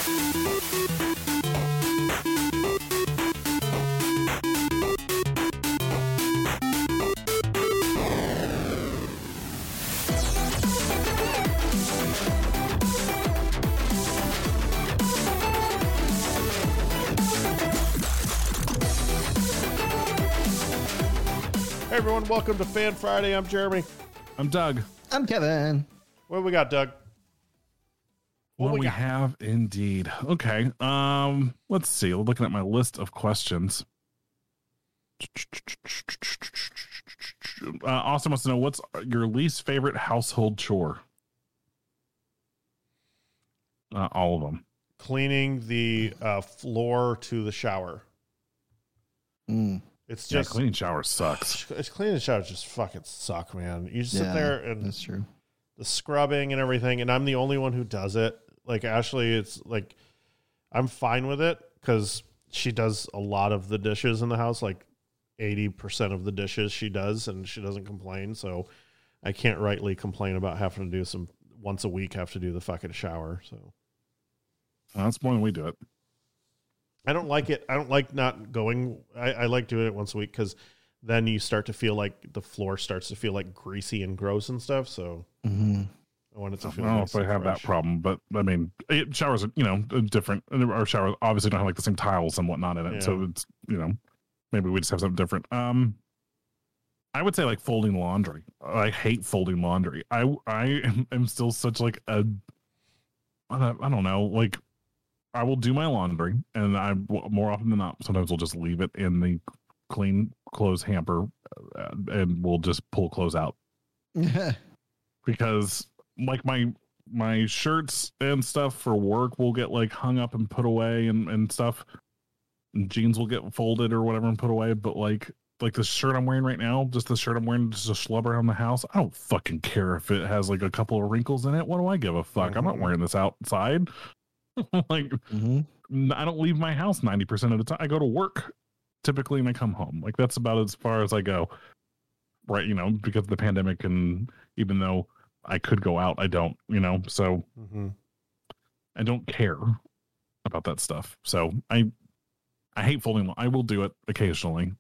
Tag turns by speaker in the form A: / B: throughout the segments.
A: Hey everyone, welcome to Fan Friday. I'm Jeremy.
B: I'm Doug.
C: I'm Kevin.
A: What do we got, Doug?
B: What we have indeed. Okay. Let's see. Looking at my list of questions. Austin wants to know, what's your least favorite household chore? All of them.
A: Cleaning the floor to the shower. It's just
B: cleaning showers sucks.
A: It's cleaning the showers just fucking suck, man. You just sit there and
C: that's true.
A: The scrubbing and everything, and I'm the only one who does it. Like Ashley, it's like I'm fine with it because she does a lot of the dishes in the house, like 80% of the dishes she does, and she doesn't complain. So I can't rightly complain about having to do some once a week, have to do the fucking shower. So
B: that's more than we do it.
A: I don't like it. I don't like not going. I like doing it once a week because then you start to feel like the floor starts to feel like greasy and gross and stuff. So I want it to feel.
B: I don't know if I have that problem, but I mean, showers are, different. Our showers obviously don't have like the same tiles and whatnot in it. Yeah. So it's, maybe we just have something different. I would say like folding laundry. I hate folding laundry. I am still such like a, I don't know, like, I will do my laundry, and I more often than not, sometimes we'll just leave it in the clean clothes hamper, and we'll just pull clothes out. Because like my shirts and stuff for work will get like hung up and put away and stuff. And jeans will get folded or whatever and put away. But like the shirt I'm wearing right now, just the shirt I'm wearing just to schlub around the house, I don't fucking care if it has like a couple of wrinkles in it. What do I give a fuck? I'm not wearing this outside. I don't leave my house 90% of the time. I go to work typically and I come home. Like that's about as far as I go, right? Because of the pandemic, and even though I could go out, I don't, so I don't care about that stuff. So I hate folding. I will do it occasionally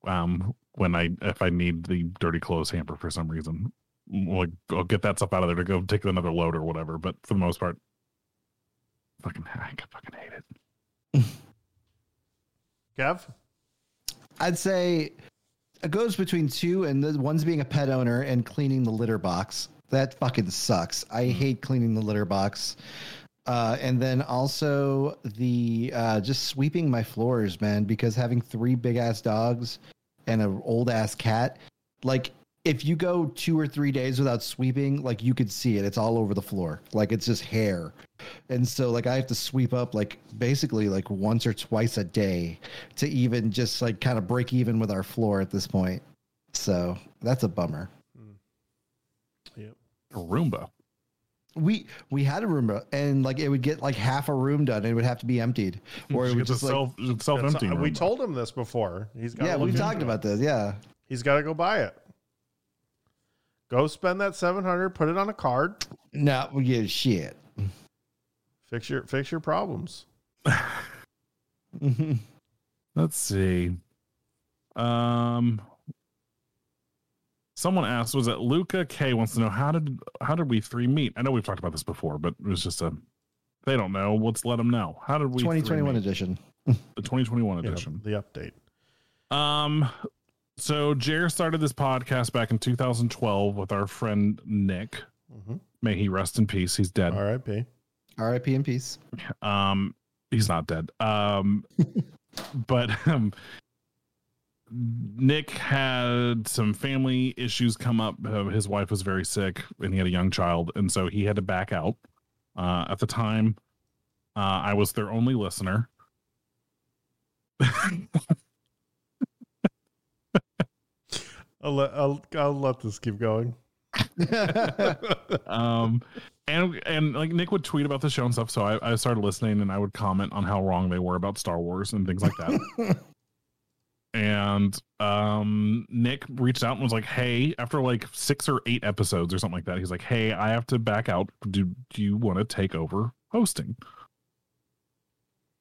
B: if I need the dirty clothes hamper for some reason. Like I'll get that stuff out of there to go take another load or whatever, but for the most part, I fucking hate it.
A: Kev?
C: I'd say it goes between two, and the one's being a pet owner and cleaning the litter box. That fucking sucks. I hate cleaning the litter box. And then also the just sweeping my floors, man, because having 3 big ass dogs and an old ass cat, like if you go 2 or 3 days without sweeping, like you could see it. It's all over the floor. Like it's just hair. And so like I have to sweep up like basically like once or twice a day to even just like kind of break even with our floor at this point. So that's a bummer.
A: Yep.
B: A Roomba.
C: We had a Roomba, and like it would get like half a room done and it would have to be emptied, or it would just
B: self-emptying.
A: We told him this before.
C: We talked about this. Yeah.
A: He's got to go buy it. Go spend that $700, put it on a card.
C: No, we get shit.
A: Fix your problems.
B: Let's see. Someone asked, was it Luca K wants to know how did we 3 meet? I know we've talked about this before, but it was just they don't know. Let's let them know. How did we
C: 2021 edition.
B: The 2021 edition.
A: The update.
B: So Jer started this podcast back in 2012 with our friend Nick. May he rest in peace. He's dead.
A: R.I.P.
C: R.I.P. in peace.
B: He's not dead. But Nick had some family issues come up. His wife was very sick and he had a young child, and so he had to back out. At the time, I was their only listener.
A: I'll let this keep going.
B: And like Nick would tweet about the show and stuff, so I started listening, and I would comment on how wrong they were about Star Wars and things like that. And Nick reached out and was like, hey, after like 6 or 8 episodes or something like that, he's like, hey, I have to back out. Do you want to take over hosting?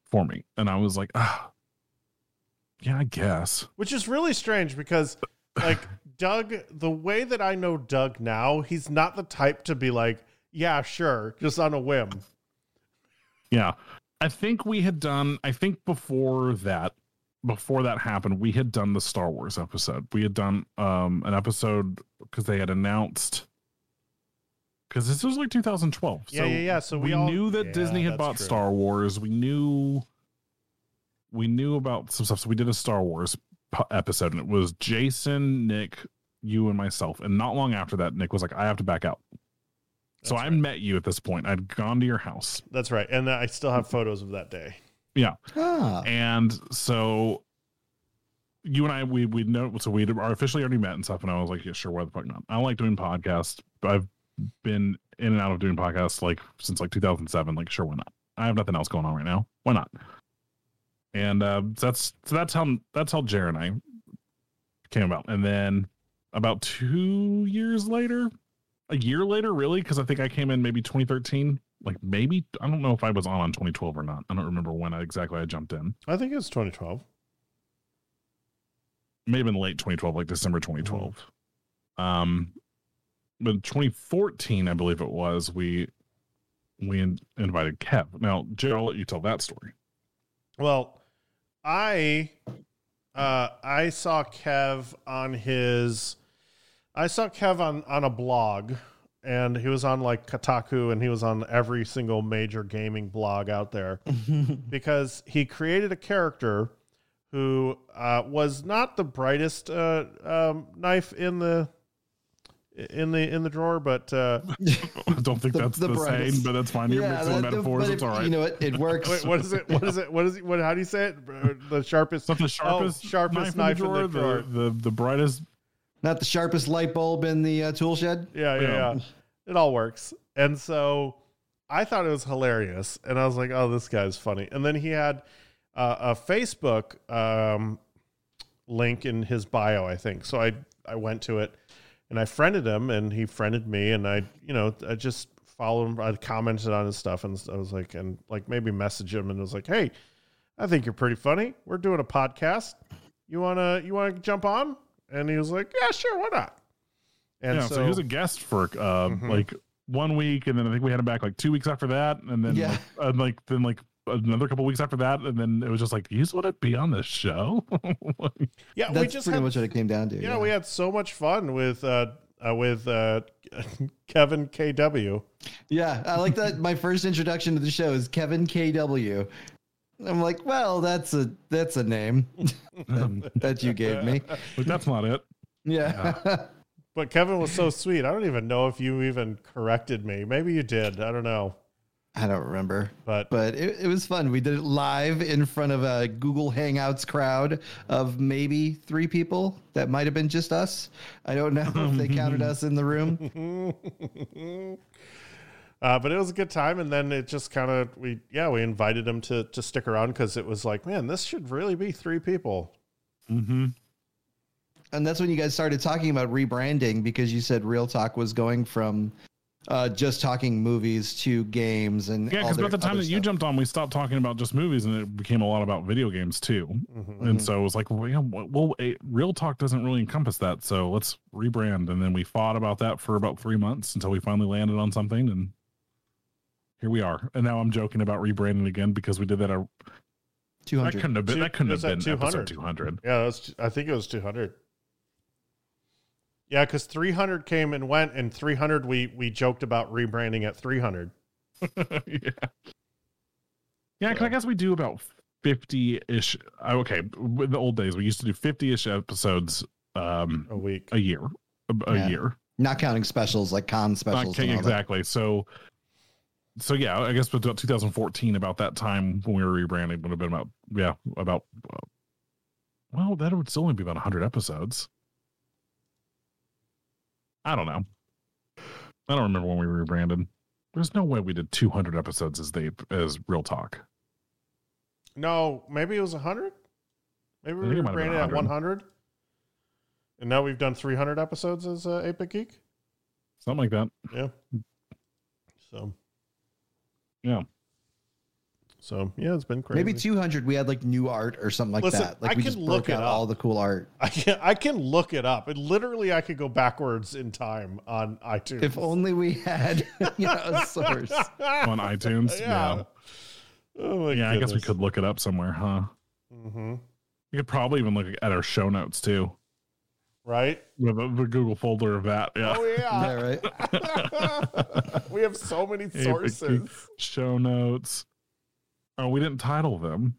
B: for me. And I was like, yeah, I guess.
A: Which is really strange because, like, Doug, the way that I know Doug now, he's not the type to be like, yeah, sure, just on a whim.
B: Yeah. I think before that happened, we had done the Star Wars episode. We had done an episode because they had announced, because this was like 2012.
A: Yeah. So
B: we knew that Disney had bought Star Wars. We knew about some stuff. So we did a Star Wars episode, and it was Jason, Nick, you, and myself. And not long after that, Nick was like, I have to back out. So I met you at this point. I'd gone to your house.
A: That's right. And I still have photos of that day.
B: Yeah.
C: Ah.
B: And so you and I, we know, so we are officially already met and stuff. And I was like, yeah, sure. Why the fuck not? I like doing podcasts. I've been in and out of doing podcasts like since like 2007. Like, sure, why not? I have nothing else going on right now. Why not? And that's how Jared and I came about. And then about 2 years later, a year later, really, because I think I came in maybe 2013. Like maybe, I don't know if I was on 2012 or not. I don't remember when exactly I jumped in.
A: I think it was 2012.
B: Maybe in late 2012, like December 2012. But 2014, I believe it was, we invited Kev. Now, Jared, I'll let you tell that story.
A: Well, I saw Kev on on a blog, and he was on like Kotaku, and he was on every single major gaming blog out there because he created a character who was not the brightest knife in the drawer, but
B: I don't think that's the same, but that's fine. You're mixing metaphors. It's all right.
C: You know what? It works.
A: Wait, what is it? What is it? How do you say it? The sharpest.
B: Not the sharpest
A: knife
B: in the drawer. The brightest.
C: Not the sharpest light bulb in the tool shed.
A: Yeah. It all works. And so I thought it was hilarious, and I was like, "Oh, this guy's funny." And then he had a Facebook link in his bio, I think. So I went to it. And I friended him, and he friended me, and I just followed him. I commented on his stuff, and I was like, maybe message him, and was like, "Hey, I think you're pretty funny. We're doing a podcast. You wanna jump on?" And he was like, "Yeah, sure, why not?" And
B: so he was a guest for like 1 week, and then I think we had him back like 2 weeks after that, and then like another couple weeks after that, and then it was just like, you just want to be on the show.
C: Yeah, that's pretty much what it came down to.
A: Yeah, we had so much fun with Kevin KW.
C: Yeah, I like that. My first introduction to the show is Kevin KW. I'm like, well, that's a name that you gave me.
B: But that's not it.
C: Yeah.
A: But Kevin was so sweet. I don't even know if you even corrected me. Maybe you did. I don't know.
C: I don't remember,
A: but
C: it was fun. We did it live in front of a Google Hangouts crowd of maybe 3 people. That might have been just us. I don't know if they counted us in the room.
A: But it was a good time, and then it just kind of we invited him to stick around because it was like, man, this should really be 3 people.
B: Mm-hmm.
C: And that's when you guys started talking about rebranding, because you said Real Talk was going from just talking movies to games and
B: because by the time that you jumped on, we stopped talking about just movies, and it became a lot about video games too. And so it was like, Real Talk doesn't really encompass that, so let's rebrand. And then we fought about that for about 3 months until we finally landed on something, and here we are. And now I'm joking about rebranding again because we did that.
C: 200.
B: That couldn't have been
A: 200.
B: episode 200.
A: Yeah, I think it was 200. Yeah, because 300 came and went, and 300 we joked about rebranding at 300.
B: Yeah, because I guess we do about 50-ish. Okay, in the old days, we used to do 50-ish episodes
A: a week,
B: a year, a year.
C: Not counting specials like con specials.
B: Exactly. So yeah, I guess about 2014, about that time when we were rebranding, would have been about well, that would still only be about 100 episodes. I don't know. I don't remember when we rebranded. There's no way we did 200 episodes as Real Talk.
A: No, maybe it was 100. Maybe we rebranded at 100. And now we've done 300 episodes as 8-Bit Geek.
B: Something like that.
A: Yeah. So.
B: Yeah.
A: So yeah, it's been crazy.
C: Maybe 200. We had like new art or something like
A: Listen,
C: that. Like
A: I
C: we
A: can
C: just
A: look
C: broke
A: it
C: out
A: up.
C: all the cool art.
A: I can look it up. And literally, I could go backwards in time on iTunes.
C: If only we had a source.
B: On iTunes.
A: Yeah. Oh my
B: Yeah, I guess we
A: goodness.
B: could look it up somewhere, huh?
A: Mm-hmm.
B: You could probably even look at our show notes too.
A: Right?
B: With the Google folder of that. Yeah.
A: Oh yeah.
C: right.
A: We have so many
B: Hey,
A: sources.
B: Show notes. Oh, we didn't title them.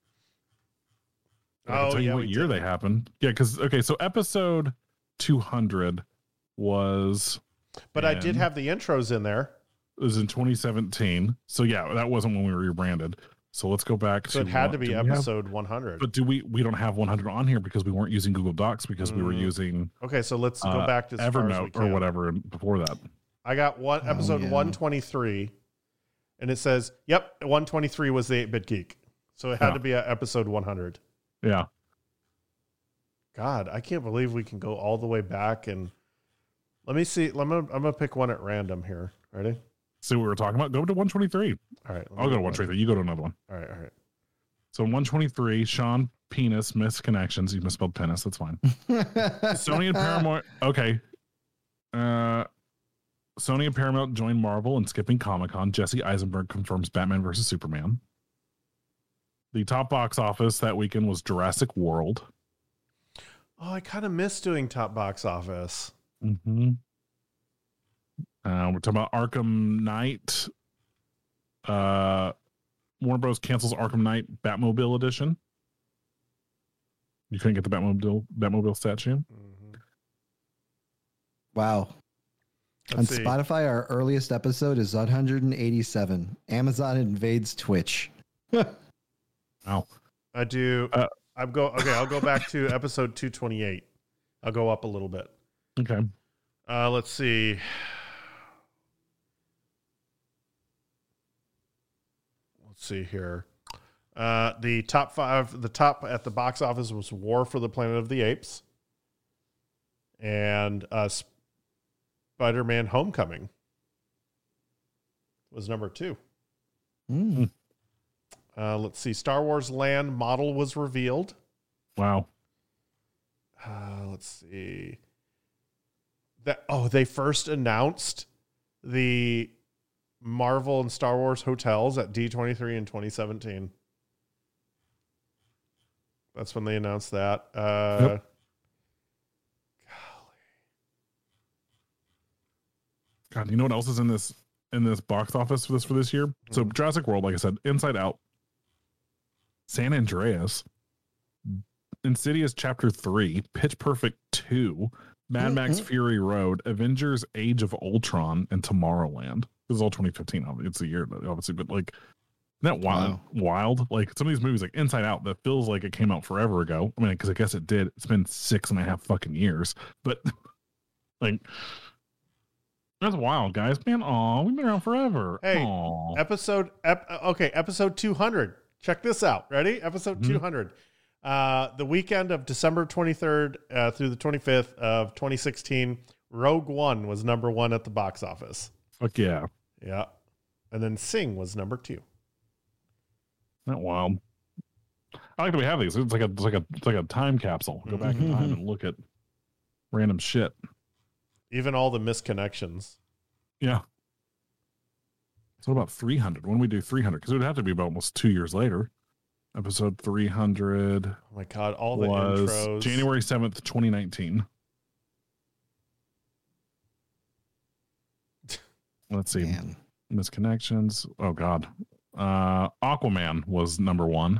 B: I can tell you what
A: we
B: year
A: did.
B: they happened. Yeah, because so episode 200 was
A: But I did
B: in-
A: have the intros in there.
B: it was in 2017. So yeah, that wasn't when we rebranded. So let's go back
A: So
B: to
A: it had to
B: do
A: be
B: we have-
A: episode 100.
B: but we don't have 100 on here because we weren't using Google Docs because we were using
A: Okay, so let's go back to as far as we
B: Evernote or
A: can.
B: whatever before that.
A: I got episode
C: yeah.
A: 123, and it says, "Yep, 123 was the 8-Bit Geek." So it had
B: Yeah.
A: to be at episode 100.
B: Yeah.
A: God, I can't believe we can go all the way back. And let me see. I'm gonna pick one at random here. Ready?
B: See what we were talking about? Go to 123.
A: All right.
B: I'll go to 123. You go to another one.
A: All right.
B: So 123, Sean Penis Misconnections. You misspelled penis. That's fine. Sony and Paramount. Okay. Sony and Paramount join Marvel in skipping Comic-Con. Jesse Eisenberg confirms Batman versus Superman. The top box office that weekend was Jurassic World.
A: Oh, I kind of miss doing top box office.
B: Mm-hmm. We're talking about Arkham Knight. Warner Bros. Cancels Arkham Knight Batmobile edition. You couldn't get the Batmobile statue.
A: Mhm.
C: Wow. On
A: Let's see.
C: Spotify, our earliest episode is 187. Amazon invades Twitch.
B: Wow.
A: I do.
B: Uh,
A: I'll go back to episode 228. I'll go up a little bit.
B: Okay.
A: Let's see. Let's see here. The top 5, the top at the box office was War for the Planet of the Apes and Spider-Man Homecoming was number 2.
C: Mm.
A: Let's see. Star Wars Land model was revealed.
B: Wow.
A: Let's see. They first announced the Marvel and Star Wars hotels at D23 in 2017. That's when they announced that.
B: Yep. God, you know what else is in this box office for this year? So Jurassic World, like I said, Inside Out, San Andreas, Insidious Chapter 3, Pitch Perfect 2, Mad Max Fury Road, Avengers Age of Ultron, and Tomorrowland. This is all 2015. It's a year, obviously, but like, isn't that wild? Wild? Like some of these movies, like Inside Out, that feels like it came out forever ago. I mean, because I guess it did. It's been 6.5 fucking years, but like, that's wild, guys. Man, aw, we've been around forever.
A: Hey,
B: Aw.
A: episode 200. Check this out. Ready? Episode 200. The weekend of December 23rd through the 25th of 2016, Rogue One was number 1 at the box office.
B: Fuck yeah.
A: Yeah. And then Sing was number 2.
B: That wild. I like that we have these. It's like a time capsule. Go back in time and look at random shit.
A: Even all the misconnections.
B: Yeah. So what about 300? When we do 300? Because it would have to be about almost 2 years later. Episode 300
A: Oh my God. All the
B: was
A: intros.
B: January 7th, 2019. Let's see.
C: Man.
B: Misconnections. Oh God. Aquaman was number 1.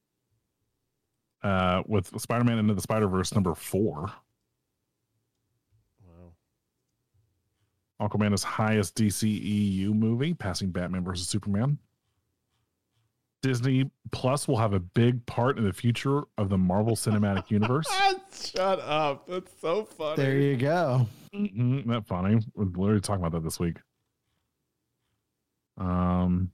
B: With Spider-Man Into the Spider-Verse number 4.
A: Wow.
B: Aquaman is highest DCEU movie, passing Batman versus Superman. Disney Plus will have a big part in the future of the Marvel Cinematic Universe.
A: Shut up. That's so funny.
C: There you go.
B: Isn't that funny? We're literally talking about that this week. Batwoman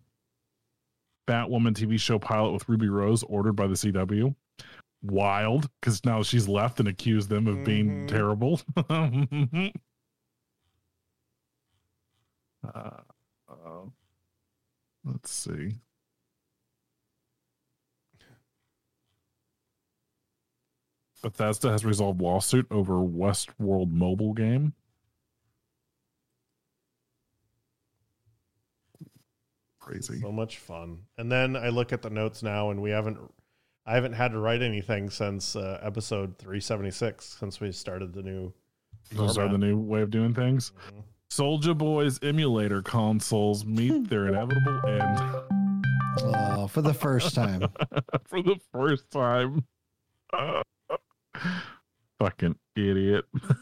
B: TV show pilot with Ruby Rose ordered by the CW. Wild, because now she's left and accused them of being terrible. Let's see. Bethesda has resolved lawsuit over Westworld mobile game. Crazy.
A: So much fun. And then I look at the notes now, and I haven't had to write anything since episode 376, since we started the new.
B: Those are the new way of doing things.
A: Mm-hmm.
B: Soldier Boy's emulator consoles meet their inevitable end.
C: Oh, for the first time.
B: For the first time. Fucking idiot.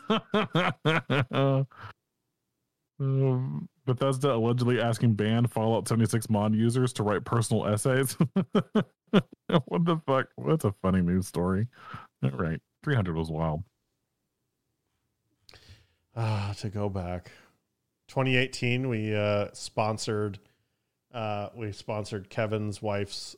B: Bethesda allegedly asking banned Fallout 76 mod users to write personal essays. What the fuck? That's a funny news story. All right. 300 was wild.
A: To go back. 2018, we sponsored Kevin's wife's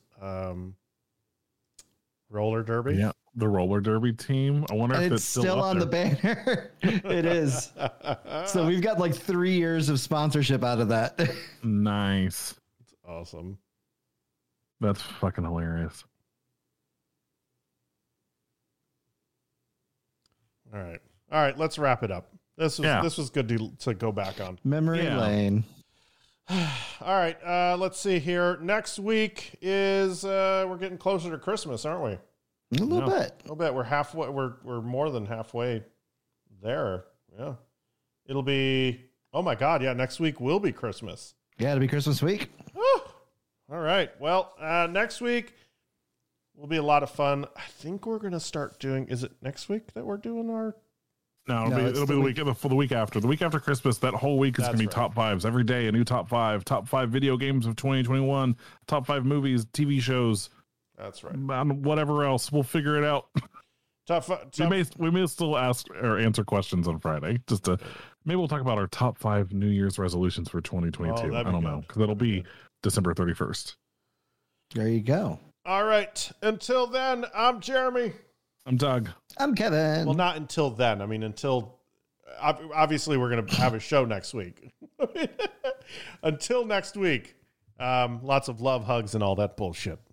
A: roller derby.
B: Yeah, the roller derby team. I wonder
C: And
B: if
C: it's still on the banner. It is. So we've got like 3 years of sponsorship out of that.
B: Nice.
A: It's awesome.
B: That's fucking hilarious.
A: All right. Let's wrap it up. This was good to go back on.
C: Memory lane.
A: All right. Let's see here. Next week is we're getting closer to Christmas, aren't we?
C: A little bit.
A: A little bit. We're halfway. We're more than halfway there. Yeah. It'll be. Oh my God! Yeah. Next week will be Christmas.
C: Yeah, it'll be Christmas week.
A: All right. Well, next week will be a lot of fun. I think we're gonna start doing. Is it next week that we're doing our?
B: No, it'll be the week after. The week after Christmas, that whole week is going to be top fives. Every day, a new top five video games of 2021, top 5 movies, TV shows.
A: That's right.
B: And whatever else. We'll figure it out. We may still ask or answer questions on Friday. Maybe we'll talk about our top 5 New Year's resolutions for 2022. I don't know, because it'll be December 31st.
C: There you go.
A: All right. Until then, I'm Jeremy.
B: I'm Doug.
C: I'm Kevin.
A: Well, not until then. I mean, obviously we're going to have a show next week. Until next week, lots of love, hugs, and all that bullshit.